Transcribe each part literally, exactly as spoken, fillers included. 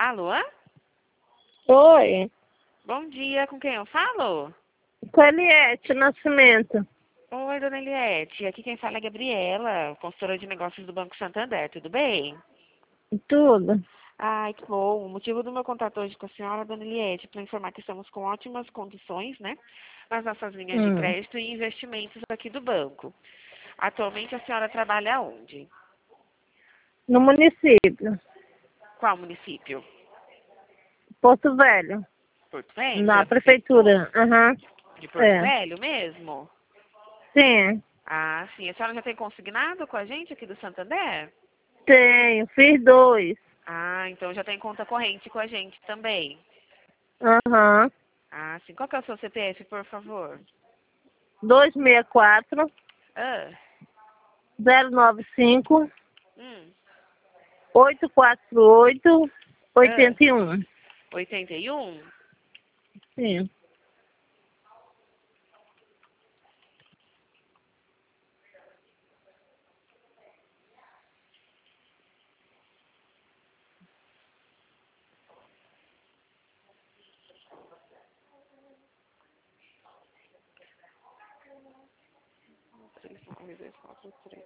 Alô? Oi, Bom dia, com quem eu falo? com a Eliette Nascimento. Oi, dona Eliette. Aqui quem fala é a Gabriela, consultora de negócios do Banco Santander, tudo bem? Tudo. Ai, que bom. O motivo do meu contato hoje com a senhora, dona Eliette, é para informar que estamos com ótimas condições, né, nas nossas linhas de Hum. crédito e investimentos aqui do banco. Atualmente a senhora trabalha onde? No município, Qual município? Porto Velho, Porto Velho? na Da prefeitura? prefeitura. Aham. De Porto É. Velho mesmo? Sim, Ah, sim. A senhora já tem consignado com a gente aqui do Santander? tenho. Fiz dois. Ah, então já tem conta corrente com a gente também. Aham. Ah, sim. Qual que é o seu C P F, por favor? dois seis quatro, Ah, zero nove cinco, hum, oito quatro oito, ah, oitenta e um. oitenta e um? Sim. três, nove, dois, quatro, três.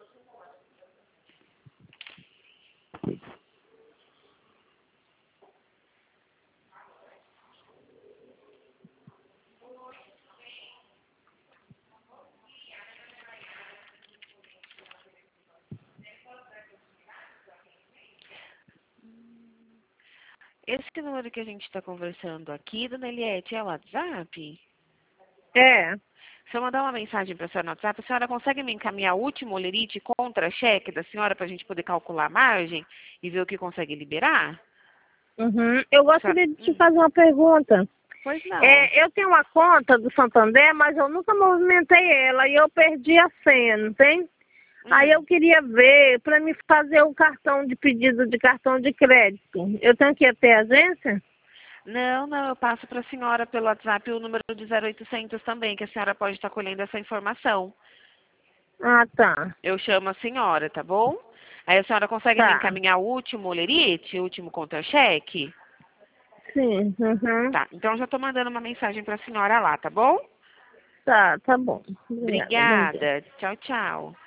Esse número que a gente está conversando aqui, dona Eliette, é o WhatsApp? É. Se eu mandar uma mensagem para a senhora no WhatsApp, a senhora consegue me encaminhar o último olerite contra cheque da senhora para a gente poder calcular a margem e ver o que consegue liberar? Uhum. Eu A senhora- gostaria de te hum, fazer uma pergunta. Pois não. É, eu tenho uma conta do Santander, mas eu nunca movimentei ela e eu perdi a senha, não tem? Aí eu Hum. queria ver para me fazer o cartão de pedido de cartão de crédito. Eu tenho que ir até a agência? Não, não, eu passo para a senhora pelo WhatsApp o número de zero oitocentos também, que a senhora pode estar colhendo essa informação. Ah, tá. Eu chamo a senhora, tá bom? Aí a senhora consegue me Tá. encaminhar o último olerite, o último contra-cheque? Sim. Uhum. Tá, então eu já estou mandando uma mensagem para a senhora lá, tá bom? Tá, tá bom. Obrigada. Bom dia. Obrigada. Tchau, tchau.